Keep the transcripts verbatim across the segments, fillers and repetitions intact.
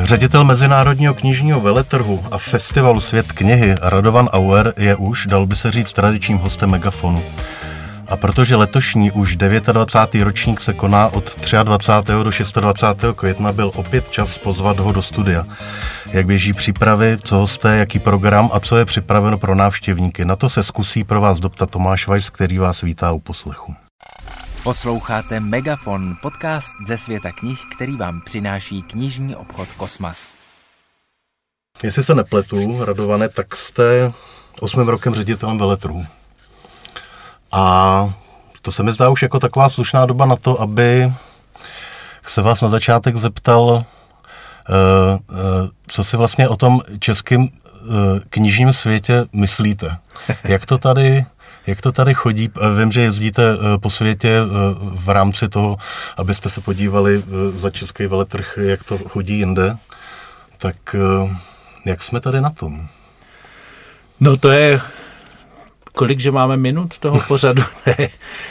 Ředitel Mezinárodního knižního veletrhu a festivalu Svět knihy Radovan Auer je už, dal by se říct, tradičním hostem Megafonu. A protože letošní už dvacátý devátý ročník se koná od dvacátého třetího do dvacátého šestého května, byl opět čas pozvat ho do studia. Jak běží přípravy, co hosté, jaký program a co je připraveno pro návštěvníky. Na to se zkusí pro vás doptat Tomáš Weiss, který vás vítá u poslechu. Posloucháte Megafon, podcast ze světa knih, který vám přináší knižní obchod Kosmas. Jestli se nepletu, Radované, tak jste osmým rokem ředitelem veletrhu. A to se mi zdá už jako taková slušná doba na to, aby se vás na začátek zeptal, uh, uh, co si vlastně o tom českém uh, knižním světě myslíte. Jak to tady... Jak to tady chodí? Vím, že jezdíte po světě v rámci toho, abyste se podívali za český veletrh, jak to chodí jinde. Tak jak jsme tady na tom? No to je, kolik, že máme minut toho pořadu? je,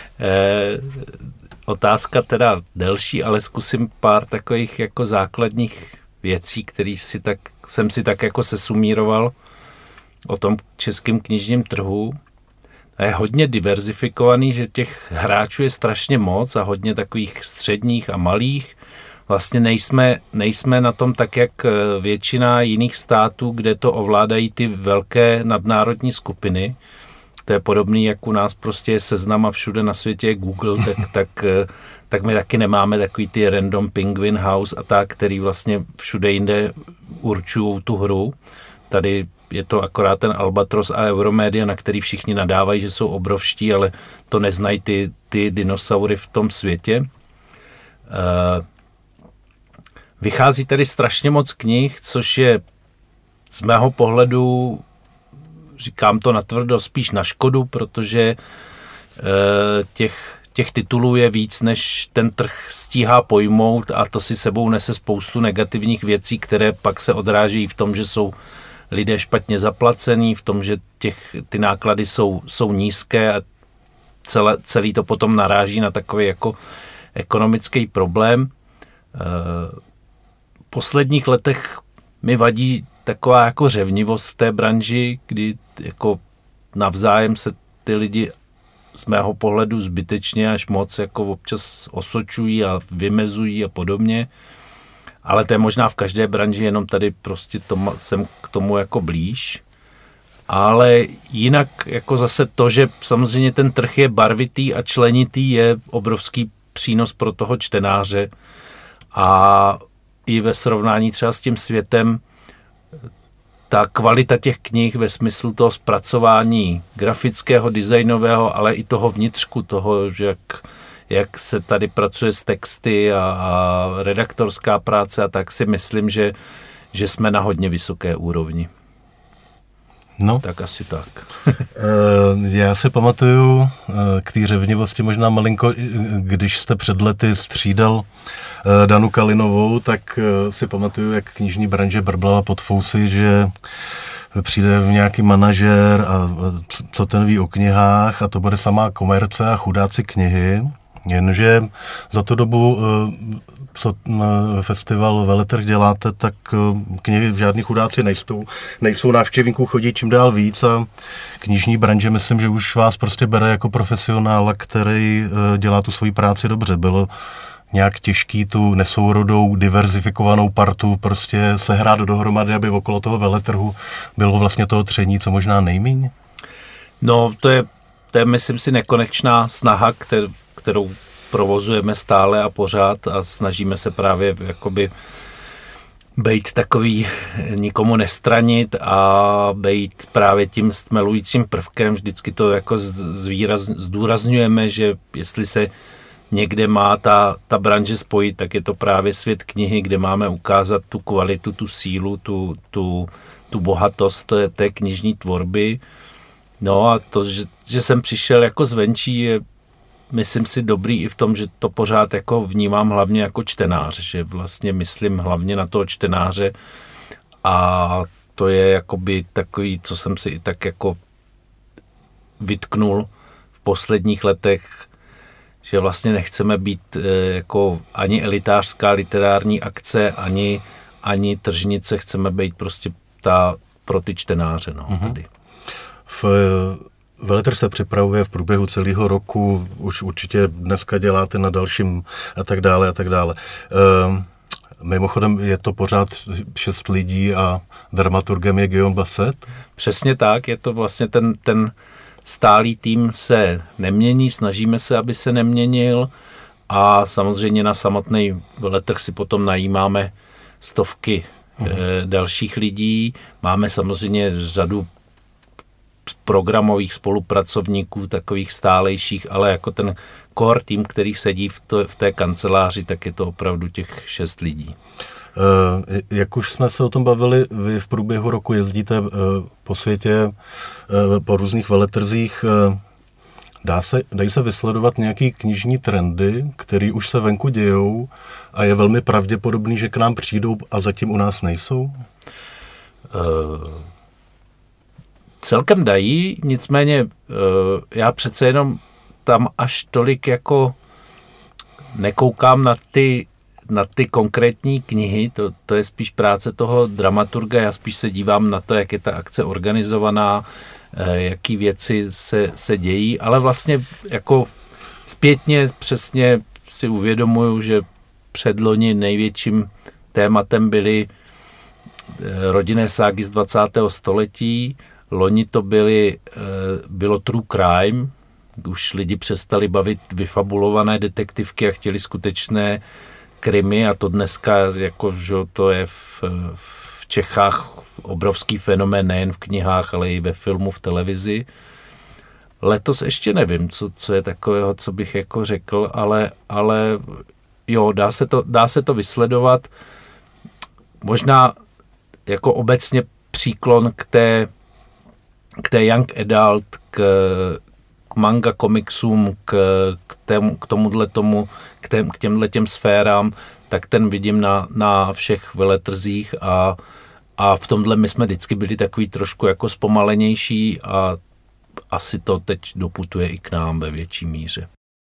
otázka teda delší, ale zkusím pár takových jako základních věcí, které si tak, jsem si tak jako sesumíroval o tom českém knižním trhu. A je hodně diverzifikovaný, že těch hráčů je strašně moc a hodně takových středních a malých. Vlastně nejsme, nejsme na tom tak, jak většina jiných států, kde to ovládají ty velké nadnárodní skupiny. To je podobný, jak u nás prostě je Seznam a všude na světě je Google, tak, tak, tak my taky nemáme takový ty Random Penguin House a tak, který vlastně všude jinde určují tu hru. Tady je to akorát ten Albatros a Euromedia, na který všichni nadávají, že jsou obrovští, ale to neznají ty, ty dinosaury v tom světě. Vychází tady strašně moc knih, což je z mého pohledu, říkám to natvrdo, spíš na škodu, protože těch, těch titulů je víc, než ten trh stíhá pojmout a to si sebou nese spoustu negativních věcí, které pak se odráží v tom, že jsou lidé špatně zaplacený, v tom, že těch, ty náklady jsou, jsou nízké a celé, celý to potom naráží na takový jako ekonomický problém. V posledních letech mi vadí taková jako řevnivost v té branži, kdy jako navzájem se ty lidi z mého pohledu zbytečně až moc jako občas osočují a vymezují a podobně. Ale to je možná v každé branži, jenom tady prostě tom, jsem k tomu jako blíž. Ale jinak jako zase to, že samozřejmě ten trh je barvitý a členitý, je obrovský přínos pro toho čtenáře. A i ve srovnání třeba s tím světem, ta kvalita těch knih ve smyslu toho zpracování grafického, designového, ale i toho vnitřku, toho, že jak jak se tady pracuje s texty a, a redaktorská práce a tak si myslím, že, že jsme na hodně vysoké úrovni. No. Tak asi tak. Já si pamatuju k té řevnivosti možná malinko, když jste před lety střídal Danu Kalinovou, tak si pamatuju, jak knižní branže brblala pod fousy, že přijde nějaký manažer a co ten ví o knihách a to bude samá komerce a chudáci knihy. Jenže za tu dobu, co festival Veletrh děláte, tak knihy žádný chudáci nejsou. Nejsou, návštěvníků chodí čím dál víc a knižní branže myslím, že už vás prostě bere jako profesionála, který dělá tu svoji práci dobře. Bylo nějak těžký tu nesourodou, diverzifikovanou partu prostě sehrát dohromady, aby okolo toho veletrhu bylo vlastně toho tření, co možná nejmíň? No, to je, to je myslím si, nekonečná snaha, kterou kterou provozujeme stále a pořád a snažíme se právě jakoby bejt takový, nikomu nestranit a bejt právě tím stmelujícím prvkem. Vždycky to jako zvýraz, zdůrazňujeme, že jestli se někde má ta, ta branže spojit, tak je to právě svět knihy, kde máme ukázat tu kvalitu, tu sílu, tu, tu, tu bohatost té, té knižní tvorby. No a to, že, že jsem přišel jako zvenčí, je myslím si dobrý i v tom, že to pořád jako vnímám hlavně jako čtenář, že vlastně myslím hlavně na toho čtenáře a to je jakoby takový, co jsem si i tak jako vytknul v posledních letech, že vlastně nechceme být jako ani elitářská literární akce, ani, ani tržnice, chceme být prostě ta pro ty čtenáře. No, mm-hmm. tady. V Veletrh se připravuje v průběhu celého roku, už určitě dneska děláte na dalším a tak dále a tak dále. E, mimochodem je to pořád šest lidí a dramaturgem je Guillaume Basset? Přesně tak, je to vlastně ten, ten stálý tým se nemění, snažíme se, aby se neměnil a samozřejmě na samotný veletrh si potom najímáme stovky mm. e, dalších lidí. Máme samozřejmě řadu programových spolupracovníků, takových stálejších, ale jako ten core tým, který sedí v, to, v té kanceláři, tak je to opravdu těch šest lidí. Uh, jak už jsme se o tom bavili, vy v průběhu roku jezdíte uh, po světě, uh, po různých veletrzích. Uh, dá se, dají se vysledovat nějaký knižní trendy, které už se venku dějou a je velmi pravděpodobný, že k nám přijdou a zatím u nás nejsou? Uh... Celkem dají, nicméně já přece jenom tam až tolik jako nekoukám na ty, na ty konkrétní knihy, to, to je spíš práce toho dramaturga, já spíš se dívám na to, jak je ta akce organizovaná, jaký věci se, se dějí, ale vlastně jako zpětně přesně si uvědomuju, že předloni největším tématem byly rodinné ságy z dvacátého století, loni to byly, bylo true crime, už lidi přestali bavit vyfabulované detektivky a chtěli skutečné krimi a to dneska, jako, že to je v, v Čechách obrovský fenomén nejen v knihách, ale i ve filmu, v televizi. Letos ještě nevím, co, co je takového, co bych jako řekl, ale, ale jo, dá se to, dá se to vysledovat. Možná jako obecně příklon k té k té young adult, k, k manga komiksům, k, k, tém, k tomuhle tomu, k, tém, k těmhle těm sférám, tak ten vidím na, na všech veletrzích a, a v tomhle my jsme vždycky byli takový trošku jako zpomalenější a asi to teď doputuje i k nám ve větší míře.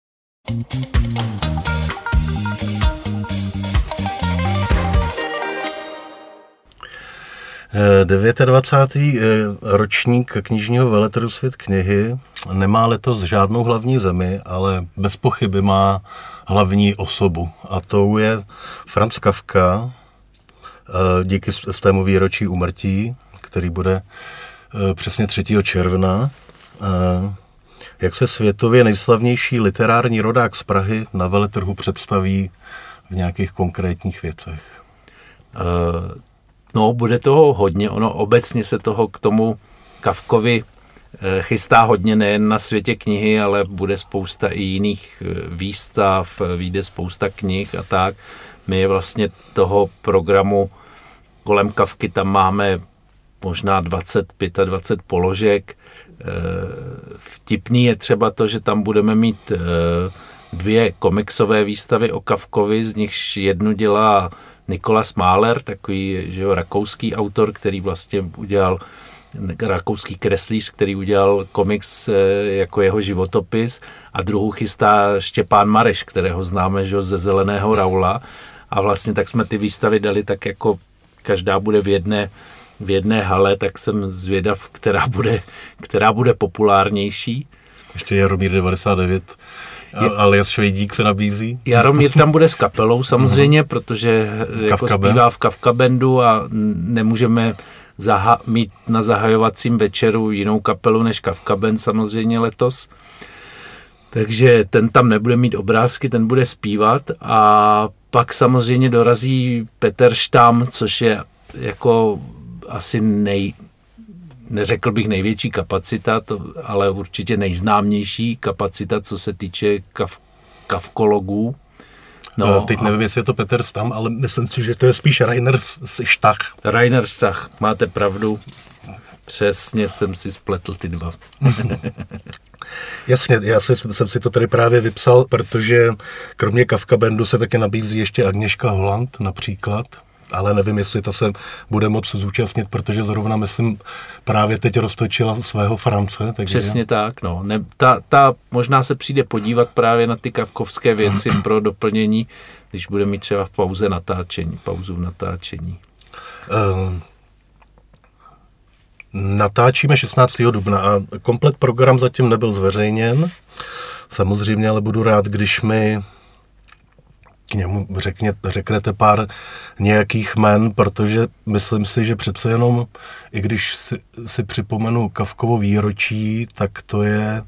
dvacátý devátý ročník knižního veletrhu Svět knihy nemá letos žádnou hlavní zemi, ale bez pochyby má hlavní osobu. A tou je Franz Kafka, díky stému výročí úmrtí, který bude přesně třetího června. Jak se světově nejslavnější literární rodák z Prahy na veletrhu představí v nějakých konkrétních věcech? Uh... No, bude toho hodně. Ono obecně se toho k tomu Kafkovi chystá hodně, nejen na světě knihy, ale bude spousta i jiných výstav, vyjde spousta knih a tak. My vlastně toho programu kolem Kafky tam máme možná dvacet, dvacet pět položek. Vtipný je třeba to, že tam budeme mít dvě komiksové výstavy o Kafkovi, z nichž jednu dělá Nikolas Mahler, takový že jo, rakouský autor, který vlastně udělal, rakouský kreslíř, který udělal komiks jako jeho životopis a druhou chystá Štěpán Mareš, kterého známe že jo, ze Zeleného Raula a vlastně tak jsme ty výstavy dali tak jako každá bude v jedné, v jedné hale, tak jsem zvědav, která bude, která bude populárnější. Ještě Jaromír devadesát devět, alias Švejdík se nabízí. Jaromír tam bude s kapelou samozřejmě, protože jako zpívá v Kafka Bandu a nemůžeme zaha- mít na zahajovacím večeru jinou kapelu než Kafka Band samozřejmě letos. Takže ten tam nebude mít obrázky, ten bude zpívat a pak samozřejmě dorazí Petr Štam, což je jako asi nej... neřekl bych největší kapacita, to, ale určitě nejznámější kapacita, co se týče kav, kafkologů. No, teď nevím, jestli je to Petr Stam, ale myslím si, že to je spíš Rainer Stach. Rainer Stach, máte pravdu. Přesně jsem si spletl ty dva. Jasně, já si, jsem si to tady právě vypsal, protože kromě Kafka Bandu se také nabízí ještě Agněška Holland například, ale nevím, jestli ta se bude moc zúčastnit, protože zrovna, myslím, právě teď roztočila svého France. Takže... Přesně tak, no. Ne, ta, ta možná se přijde podívat právě na ty kafkovské věci pro doplnění, když bude mít třeba v pauze natáčení, pauzu v natáčení. Um, natáčíme šestnáctého dubna a komplet program zatím nebyl zveřejněn. Samozřejmě, ale budu rád, když mi k němu řekně, řeknete pár nějakých jmen, protože myslím si, že přece jenom, i když si, si připomenu Kafkovo výročí, tak to je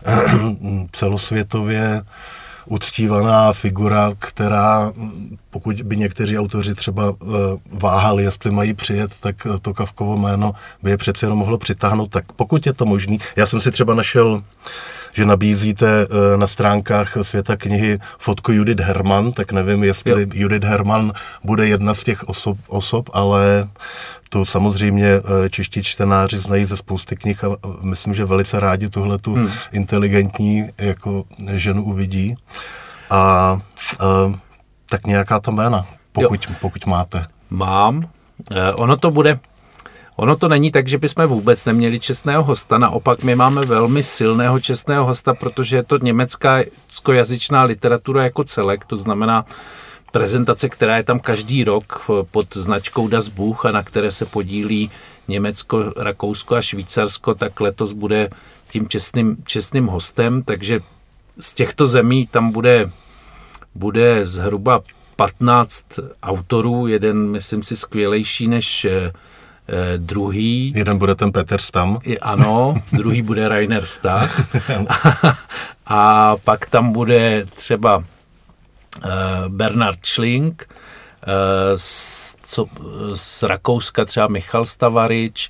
celosvětově uctívaná figura, která, pokud by někteří autoři třeba váhali, jestli mají přijet, tak to Kafkovo jméno by je přece jenom mohlo přitáhnout. Tak pokud je to možný, já jsem si třeba našel, že nabízíte na stránkách Světa knihy fotku Judith Hermann, tak nevím, jestli jo. Judith Hermann bude jedna z těch osob, osob, ale to samozřejmě čeští čtenáři znají ze spousty knih a myslím, že velice rádi tuhletu hmm. inteligentní jako ženu uvidí. A, a tak nějaká ta jména, pokud, pokud máte. Mám. Eh, ono to bude Ono to není tak, že bychom vůbec neměli čestného hosta, naopak my máme velmi silného čestného hosta, protože je to německo-jazyčná literatura jako celek, to znamená prezentace, která je tam každý rok pod značkou Das Buch a na které se podílí Německo, Rakousko a Švýcarsko, tak letos bude tím čestným, čestným hostem, takže z těchto zemí tam bude, bude zhruba patnáct autorů, jeden myslím si skvělejší než Eh, druhý... Jeden bude ten Peter Stam. I, ano, druhý bude Rainer Stach. a, a pak tam bude třeba eh, Bernhard Schling, eh, z, co, z Rakouska třeba Michal Stavarič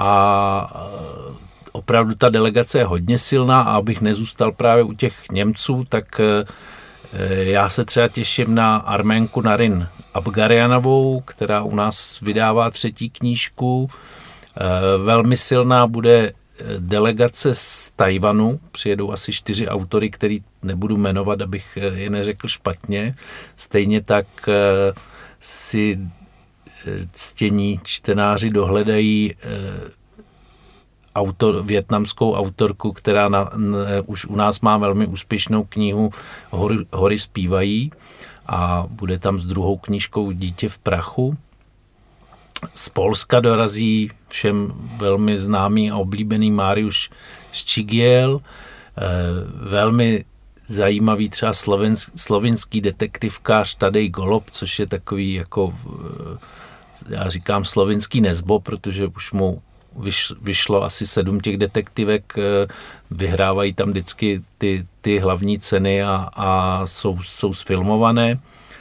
a eh, opravdu ta delegace je hodně silná a abych nezůstal právě u těch Němců, tak eh, já se třeba těším na Arménku Narin Abgarjanovou, která u nás vydává třetí knížku. Velmi silná bude delegace z Tajvanu. Přijedou asi čtyři autory, který nebudu jmenovat, abych je neřekl špatně. Stejně tak si ctění čtenáři dohledají autor, vietnamskou autorku, která na, na, už u nás má velmi úspěšnou knihu Hory, Hory zpívají a bude tam s druhou knížkou Dítě v prachu. Z Polska dorazí všem velmi známý a oblíbený Mariusz Ščigiel, velmi zajímavý třeba slovensk, slovinský detektivkář Tadej Golob, což je takový jako, já říkám slovinský Nesbo, protože už mu vyšlo asi sedm těch detektivek, vyhrávají tam vždycky ty, ty hlavní ceny a, a jsou, jsou sfilmované.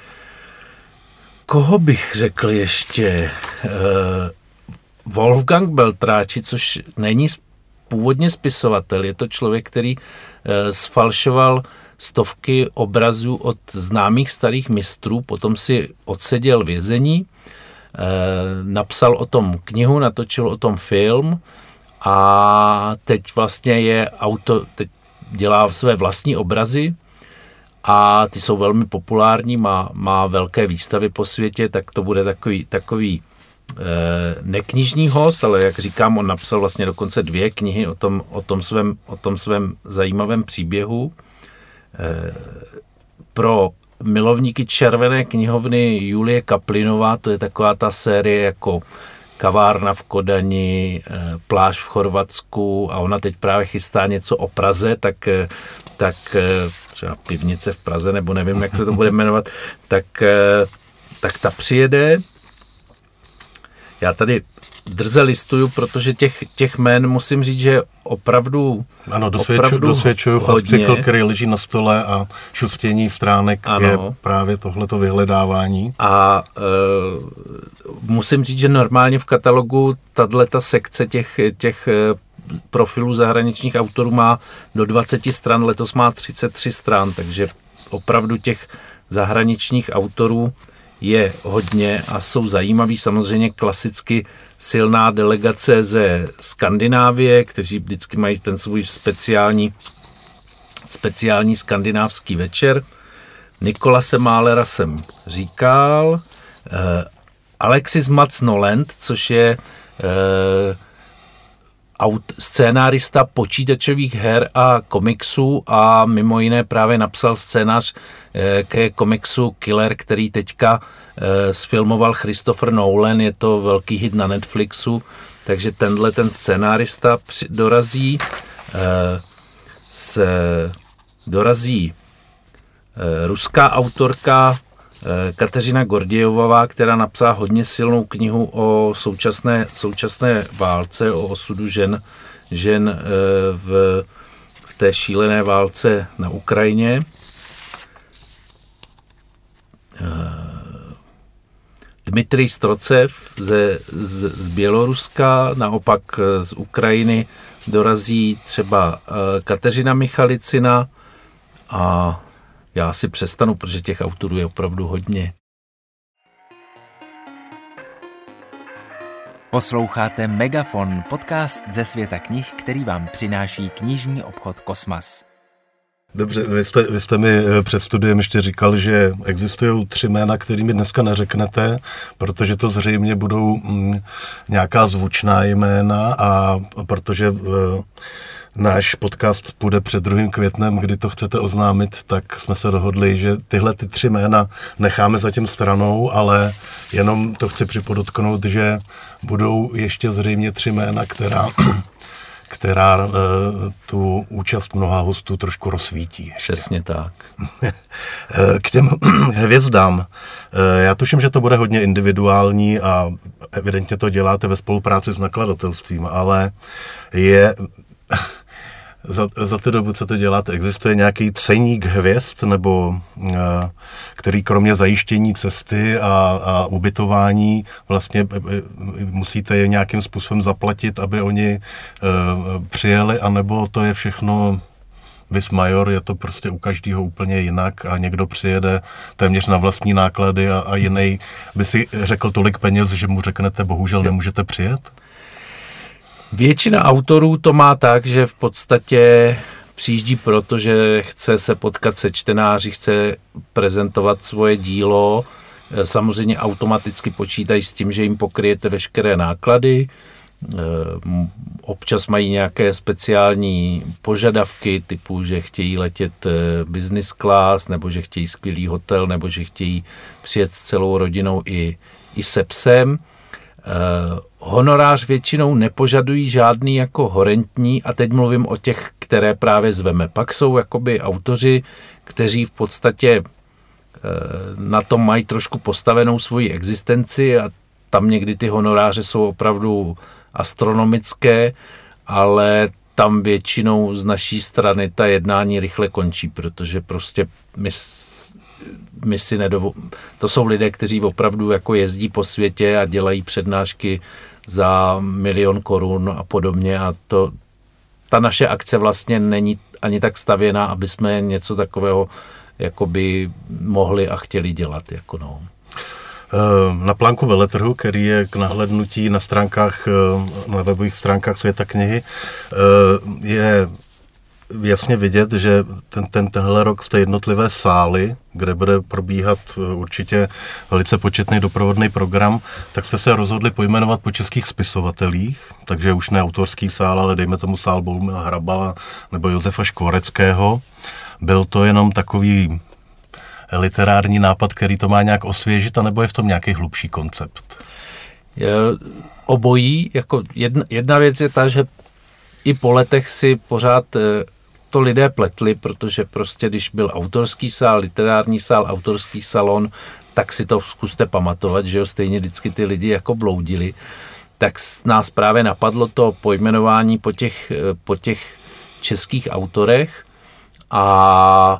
Koho bych řekl ještě? Wolfgang Beltráči, což není původně spisovatel, je to člověk, který sfalšoval stovky obrazů od známých starých mistrů, potom si odseděl vězení, napsal o tom knihu, natočil o tom film a teď vlastně je auto, teď dělá své vlastní obrazy a ty jsou velmi populární, má, má velké výstavy po světě, tak to bude takový, takový eh, neknižní host, ale jak říkám, on napsal vlastně dokonce dvě knihy o tom, o tom, svém, o tom svém zajímavém příběhu. Eh, pro milovníky červené knihovny Julie Kaplinová, to je taková ta série jako Kavárna v Kodani, Pláž v Chorvatsku a ona teď právě chystá něco o Praze, tak, tak třeba Pivnice v Praze, nebo nevím, jak se to bude jmenovat, tak, tak ta přijede. Já tady drze listuju, protože těch, těch jmén musím říct, že opravdu Ano, dosvědčuju, dosvědčuju fascikl, který leží na stole a šustění stránek ano. je právě tohleto vyhledávání. A e, musím říct, že normálně v katalogu tato sekce těch, těch profilů zahraničních autorů má do dvacet stran, letos má třicet tři stran, takže opravdu těch zahraničních autorů je hodně a jsou zajímaví. Samozřejmě klasicky silná delegace ze Skandinávie, kteří vždycky mají ten svůj speciální, speciální skandinávský večer. Nikolase Mahlera jsem říkal. Alexis Mats Noland, což je e, aut, scénárista počítačových her a komiksů a mimo jiné právě napsal scénář e, ke komiksu Killer, který teďka e, sfilmoval Christopher Nolan, je to velký hit na Netflixu, takže tenhle ten scénárista při, dorazí e, s, dorazí e, ruská autorka Kateřina Gordějová, která napsala hodně silnou knihu o současné, současné válce, o osudu žen, žen v, v té šílené válce na Ukrajině. Dmitrij Strocev ze, z, z Běloruska, naopak z Ukrajiny dorazí třeba Kateřina Michalicina a já si přestanu, protože těch autorů je opravdu hodně. Posloucháte Megafon, podcast ze světa knih, který vám přináší knižní obchod Kosmas. Dobře, vy jste, vy jste mi před studiem ještě říkal, že existují tři jména, kterými dneska neřeknete, protože to zřejmě budou mm, nějaká zvučná jména a protože e, náš podcast půjde před druhým květnem, kdy to chcete oznámit, tak jsme se dohodli, že tyhle ty tři jména necháme zatím stranou, ale jenom to chci připodotknout, že budou ještě zřejmě tři jména, která... která e, tu účast mnoha hostů trošku rozsvítí. Ještě. Přesně tak. K těm hvězdám. E, já tuším, že to bude hodně individuální a evidentně to děláte ve spolupráci s nakladatelstvím, ale je... Za, za tu dobu, co to děláte, existuje nějaký ceník hvězd, nebo uh, který kromě zajištění cesty a, a ubytování vlastně musíte je nějakým způsobem zaplatit, aby oni uh, přijeli, anebo to je všechno vis major, je to prostě u každého úplně jinak a někdo přijede téměř na vlastní náklady a, a jiný by si řekl tolik peněz, že mu řeknete, bohužel nemůžete přijet? Většina autorů to má tak, že v podstatě přijíždí proto, že chce se potkat se čtenáři, chce prezentovat svoje dílo. Samozřejmě automaticky počítají s tím, že jim pokryjete veškeré náklady. Občas mají nějaké speciální požadavky, typu, že chtějí letět business class, nebo že chtějí skvělý hotel, nebo že chtějí přijet s celou rodinou i, i se psem. Uh, honorář většinou nepožadují žádný jako horentní a teď mluvím o těch, které právě zveme. Pak jsou jakoby autoři, kteří v podstatě uh, na tom mají trošku postavenou svoji existenci a tam někdy ty honoráře jsou opravdu astronomické, ale tam většinou z naší strany ta jednání rychle končí, protože prostě my my si nedovo... To jsou lidé, kteří opravdu jako jezdí po světě a dělají přednášky za milion korun a podobně a to, ta naše akce vlastně není ani tak stavěná, aby jsme něco takového jakoby mohli a chtěli dělat. Jako no. Na plánku veletrhu, který je k nahlédnutí na stránkách, na webových stránkách Světa knihy, je jasně vidět, že ten, ten, tenhle rok jste jednotlivé sály, kde bude probíhat určitě velice početný doprovodný program, tak jste se rozhodli pojmenovat po českých spisovatelích, takže už ne autorský sál, ale dejme tomu sál Bohumila Hrabala nebo Josefa Škvoreckého. Byl to jenom takový literární nápad, který to má nějak osvěžit, anebo je v tom nějaký hlubší koncept? Je, obojí. Jako jedna, jedna věc je ta, že i po letech si pořád to lidé pletli, protože prostě když byl autorský sál, literární sál, autorský salon, tak si to zkuste pamatovat, že jo, stejně vždycky ty lidi jako bloudili. Tak nás právě napadlo to pojmenování po těch, po těch českých autorech a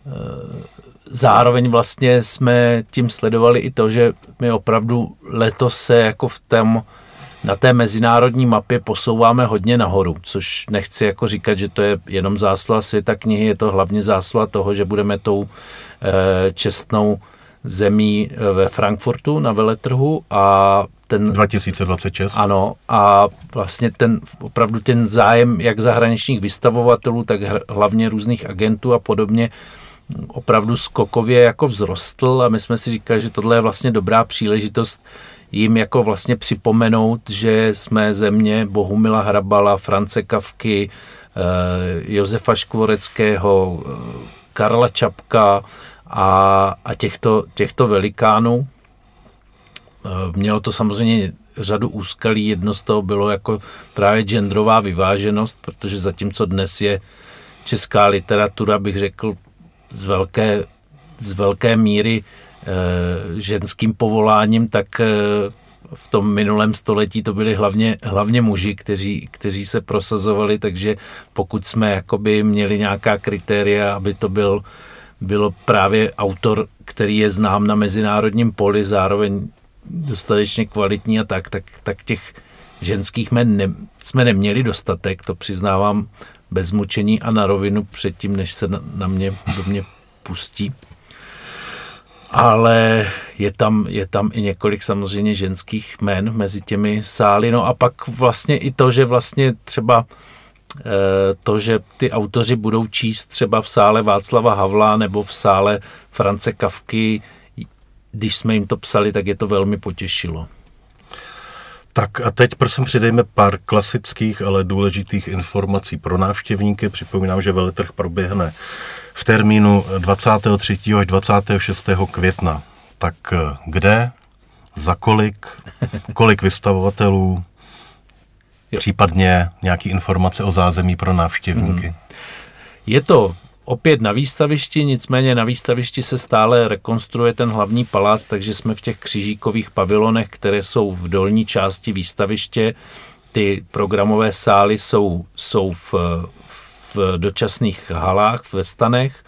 zároveň vlastně jsme tím sledovali i to, že my opravdu letos se jako v tom, na té mezinárodní mapě posouváme hodně nahoru, což nechci jako říkat, že to je jenom zásluha Světa knihy, je to hlavně zásluha toho, že budeme tou e, čestnou zemí ve Frankfurtu na veletrhu a ten... dva tisíce dvacet šest. Ano, a vlastně ten opravdu ten zájem jak zahraničních vystavovatelů, tak hlavně různých agentů a podobně opravdu skokově jako vzrostl a my jsme si říkali, že tohle je vlastně dobrá příležitost, jim jako vlastně připomenout, že jsme země Bohumila Hrabala, France Kafky, Josefa Škvoreckého, Karla Čapka a, a těchto, těchto velikánů. Mělo to samozřejmě řadu úskalí, jedno z toho bylo jako právě genderová vyváženost, protože zatímco dnes je česká literatura, bych řekl, z velké, z velké míry e, ženským povoláním, tak e, v tom minulém století to byli hlavně, hlavně muži, kteří, kteří se prosazovali, takže pokud jsme jakoby měli nějaká kritéria, aby to byl, bylo právě autor, který je znám na mezinárodním poli, zároveň dostatečně kvalitní a tak, tak, tak těch ženských jmen ne, jsme neměli dostatek, to přiznávám bez mučení a na rovinu předtím, než se na, na mě, do mě pustí. Ale je tam, je tam i několik samozřejmě ženských jmen mezi těmi sály. No a pak vlastně i to, že vlastně třeba e, to, že ty autoři budou číst třeba v sále Václava Havla nebo v sále France Kafky, když jsme jim to psali, tak je to velmi potěšilo. Tak a teď prosím přidejme pár klasických, ale důležitých informací pro návštěvníky. Připomínám, že veletrh proběhne v termínu dvacátého třetího až dvacátého šestého května. Tak kde, za kolik, kolik vystavovatelů, případně nějaké informace o zázemí pro návštěvníky? Je to opět na výstavišti, nicméně na výstavišti se stále rekonstruuje ten hlavní palác, takže jsme v těch křižíkových pavilonech, které jsou v dolní části výstaviště. Ty programové sály jsou, jsou v, v dočasných halách, ve stanech.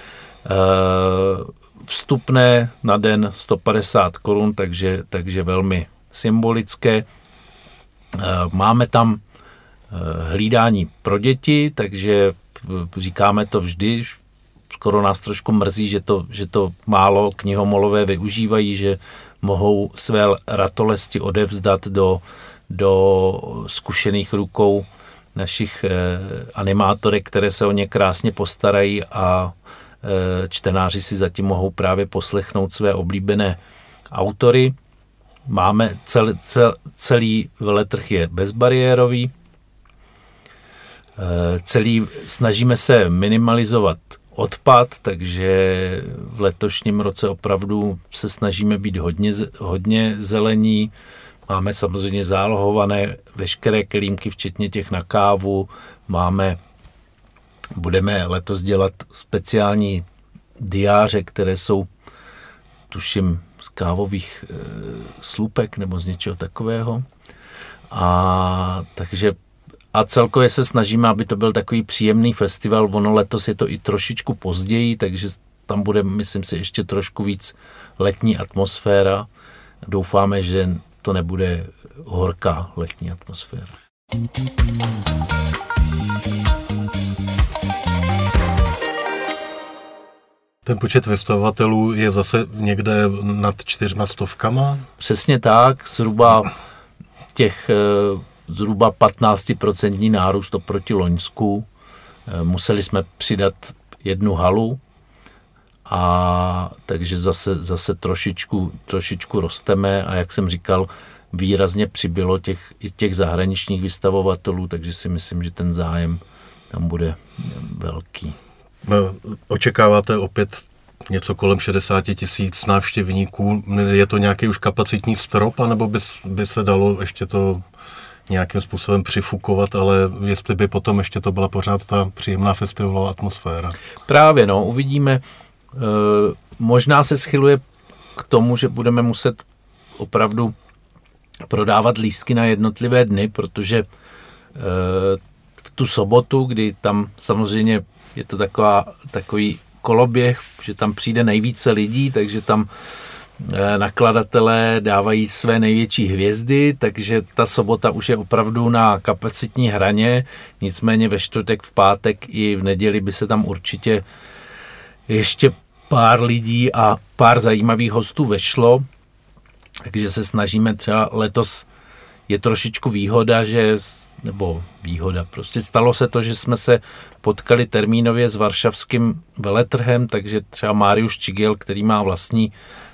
Vstupné na den sto padesát korun, takže, takže velmi symbolické. Máme tam hlídání pro děti, takže říkáme to vždy, skoro nás trošku mrzí, že to, že to málo knihomolové využívají, že mohou své ratolesti odevzdat do, do zkušených rukou našich eh, animátorek, které se o ně krásně postarají a eh, čtenáři si zatím mohou právě poslechnout své oblíbené autory. Máme cel, cel, celý veletrh je bezbariérový. Celý snažíme se minimalizovat odpad, takže v letošním roce opravdu se snažíme být hodně, hodně zelení. Máme samozřejmě zálohované veškeré kelímky, včetně těch na kávu. Máme, budeme letos dělat speciální diáře, které jsou, tuším, z kávových e, slupek nebo z něčeho takového. A takže A celkově se snažíme, aby to byl takový příjemný festival. Ono letos je to i trošičku později, takže tam bude, myslím si, ještě trošku víc letní atmosféra. Doufáme, že to nebude horká letní atmosféra. Ten počet vystavovatelů je zase někde nad čtyřma stovkama? Přesně tak, zhruba těch zhruba patnáct procent nárůst oproti loňsku. Museli jsme přidat jednu halu, a takže zase, zase trošičku, trošičku rosteme a jak jsem říkal, výrazně přibylo těch, i těch zahraničních vystavovatelů, takže si myslím, že ten zájem tam bude velký. Očekáváte opět něco kolem šedesát tisíc návštěvníků? Je to nějaký už kapacitní strop, anebo by, by se dalo ještě to nějakým způsobem přifukovat, ale jestli by potom ještě to byla pořád ta příjemná festivalová atmosféra? Právě, no, uvidíme. E, možná se schyluje k tomu, že budeme muset opravdu prodávat lístky na jednotlivé dny, protože e, v tu sobotu, kdy tam samozřejmě je to taková, takový koloběh, že tam přijde nejvíce lidí, takže tam nakladatelé dávají své největší hvězdy, takže ta sobota už je opravdu na kapacitní hraně, nicméně ve čtvrtek, v pátek i v neděli by se tam určitě ještě pár lidí a pár zajímavých hostů vešlo, takže se snažíme třeba letos, je trošičku výhoda, že, nebo výhoda, prostě stalo se to, že jsme se potkali termínově s varšavským veletrhem, takže třeba Mariusz Čigel, který má vlastní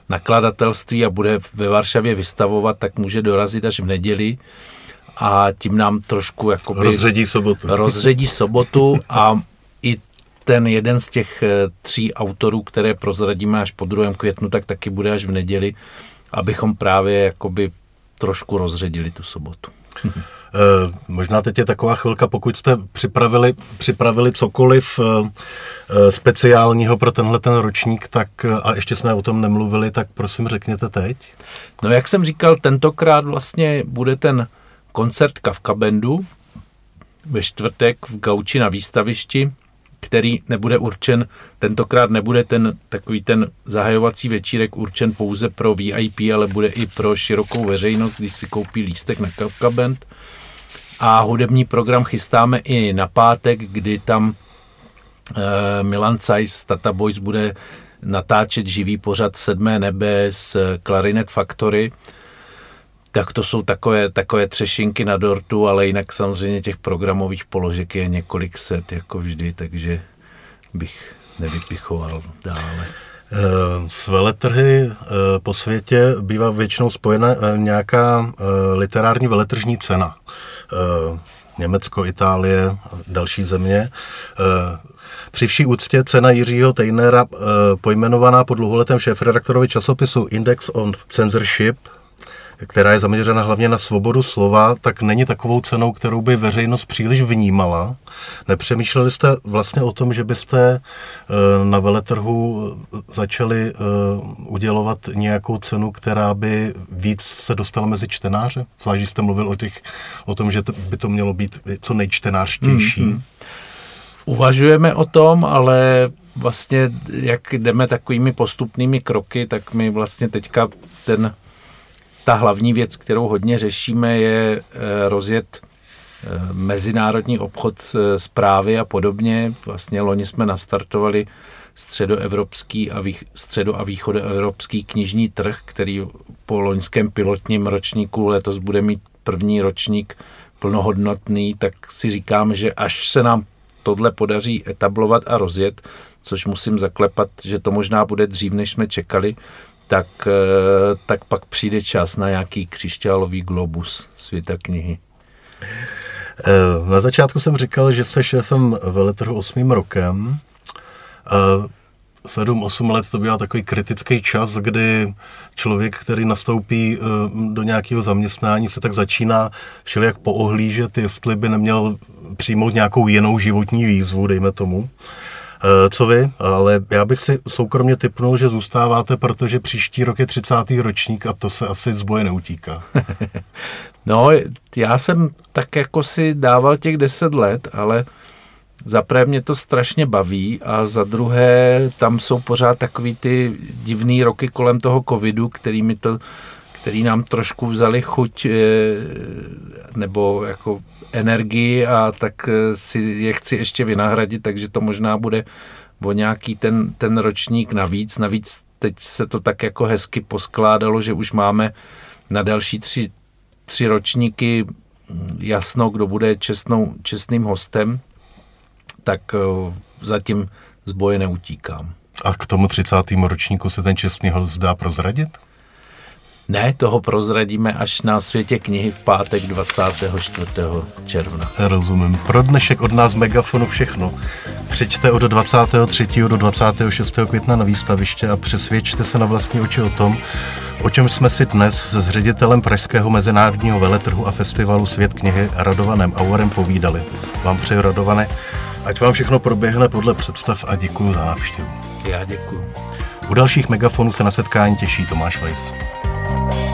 nakladatelství a bude ve Varšavě vystavovat, tak může dorazit až v neděli a tím nám trošku jakoby rozředí sobotu. rozředí sobotu a i ten jeden z těch tří autorů, které prozradíme až po druhém květnu, tak taky bude až v neděli, abychom právě jakoby trošku rozředili tu sobotu. Uh, možná teď je taková chvilka, pokud jste připravili, připravili cokoliv uh, speciálního pro tenhle ten ročník, tak a ještě jsme o tom nemluvili, tak prosím řekněte teď. No jak jsem říkal, tentokrát vlastně bude ten koncert Kafka Bandu ve čtvrtek v gauči na výstavišti, který nebude určen, tentokrát nebude ten takový ten zahajovací večírek určen pouze pro V I P, ale bude i pro širokou veřejnost, když si koupí lístek na Kafka Band. A hudební program chystáme i na pátek, kdy tam e, Milan Cajs z Tata Boys bude natáčet živý pořad Sedmé nebe z Clarinet Factory. Tak to jsou takové, takové třešinky na dortu, ale jinak samozřejmě těch programových položek je několik set, jako vždy, takže bych nevypichoval dále. S veletrhy po světě bývá většinou spojena nějaká literární veletržní cena. Německo, Itálie a další země. Při vší úctě cena Jiřího Tejnera, pojmenovaná po dlouholetém šéfredaktorovi časopisu Index on Censorship, která je zaměřena hlavně na svobodu slova, tak není takovou cenou, kterou by veřejnost příliš vnímala. Nepřemýšleli jste vlastně o tom, že byste na veletrhu začali udělovat nějakou cenu, která by víc se dostala mezi čtenáře? Zvlášť jste mluvil o, těch, o tom, že to, by to mělo být co nejčtenářtější. Mm-hmm. Uvažujeme o tom, ale vlastně jak jdeme takovými postupnými kroky, tak my vlastně teďka ten Ta hlavní věc, kterou hodně řešíme, je rozjet mezinárodní obchod zprávy a podobně. Vlastně loni jsme nastartovali středoevropský a vých, středo- a východoevropský knižní trh, který po loňském pilotním ročníku letos bude mít první ročník plnohodnotný, tak si říkám, že až se nám tohle podaří etablovat a rozjet, což musím zaklepat, že to možná bude dřív, než jsme čekali, Tak, tak pak přijde čas na nějaký křišťálový globus světa knihy. Na začátku jsem říkal, že jste šéfem veletrhu osmým rokem. Sedm, osm let to byl takový kritický čas, kdy člověk, který nastoupí do nějakého zaměstnání, se tak začíná všelijak poohlížet, jestli by neměl přijmout nějakou jinou životní výzvu, dejme tomu. Co vy? Ale já bych si soukromně tipnul, že zůstáváte, protože příští rok je třicátý ročník a to se asi z boje neutíká. No, já jsem tak jako si dával těch deset let, ale za prvé mě to strašně baví a za druhé tam jsou pořád takový ty divný roky kolem toho covidu, který mi to který nám trošku vzali chuť nebo jako energii a tak si je chci ještě vynahradit, takže to možná bude o nějaký ten, ten ročník navíc. Navíc teď se to tak jako hezky poskládalo, že už máme na další tři, tři ročníky jasno, kdo bude čestnou, čestným hostem, tak zatím z boje neutíkám. A k tomu třicátému ročníku se ten čestný host dá prozradit? Ne, toho prozradíme až na Světě knihy v pátek dvacátého čtvrtého června. Rozumím. Pro dnešek od nás Megafonu všechno. Přijďte od dvacátého třetího do dvacátého šestého května na výstaviště a přesvědčte se na vlastní oči o tom, o čem jsme si dnes s ředitelem Pražského mezinárodního veletrhu a festivalu Svět knihy Radovanem Auerem povídali. Vám přeji, Radovane, ať vám všechno proběhne podle představ a děkuju za návštěvu. Já děkuju. U dalších Megafonů se na setkání těší Tomáš Weiss.